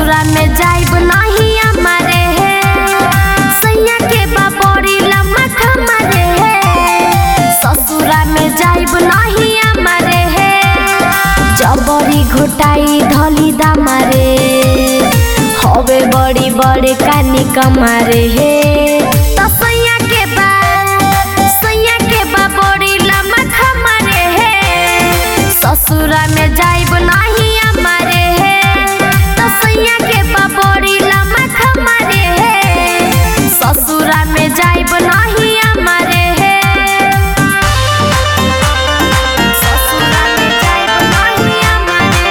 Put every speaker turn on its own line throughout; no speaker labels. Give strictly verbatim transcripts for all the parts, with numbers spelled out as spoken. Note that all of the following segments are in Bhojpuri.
ससुरा में जाइब नहीं हमारे है सैया के बाबोरी लम्मा खमारे है ससुरा में जाइब नहीं हमारे है जबरी घोटाई धली दामारे हवे बड़ी बड़े कानी कमारे है तो सैया के बा सैया के बाबोरी लम्मा खमारे है ससुरा में जाइब नहीं हमारे है तो सैया के बाबोरी लम्मा खमारे है ससुरा में जाइब नहीं हमारे है ससुरा में जाइब नहीं हमारे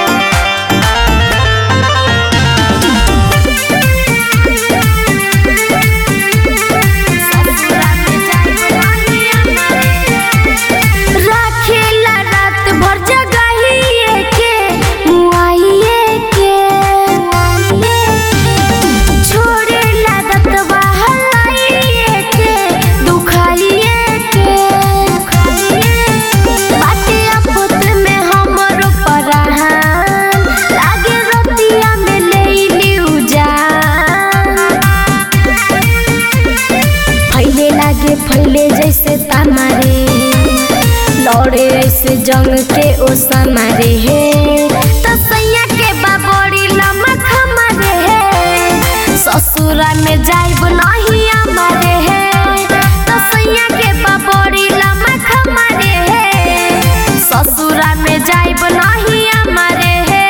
ससुरा में जाइब नहीं हमारे राखेला रात भर जगाइए के मुआइए के छोड़ेला दतवा हलाइए के दुखाइए के बाटे आपत में हमरो परान लागे रतिया में लेइली उजान फैले लागे फैले जैसे तामारे लौड़े ऐसे जंग के ओ समारे है तो सैया के बाबोरी लम्मा खमारे है ससुरा में जाइब नहीं हमारे है तो सैया के बाबोरी लम्मा खमारे है ससुरा में जाइब नहीं हमारे है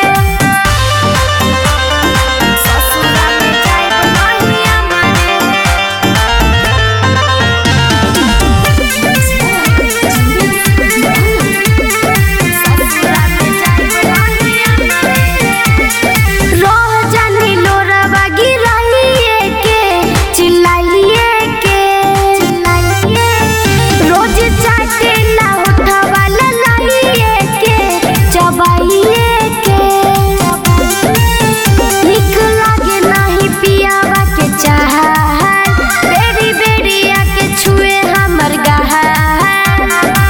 ससुरा में जाइब नहीं हमारे ससुरा में जाइब नहीं हमारे रोह जानी लोरावा गिराइए के चिल्लाइए के चिल्लाइए रोज चाटेला उठावा ललाइए के चबाइए के निक लागे नहीं पियावा के चाहत बेरी बेरी आके छुए हमर गहार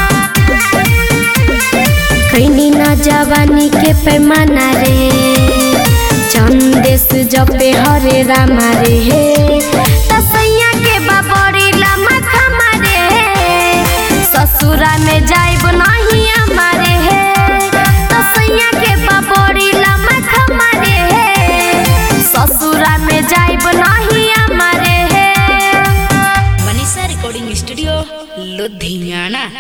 खैनी ना जवानी के पैमाना रे चंदेस जपे हरे रामा रे हे तो सैया के बाबोरी लम्मा खमारे है ससुरा में जाइब नहीं हमारे है तो सैया के बाबोरी लम्मा खमारे है ससुरा में जाइब नहीं हमारे है।
Manisha recording studio Ludhiana.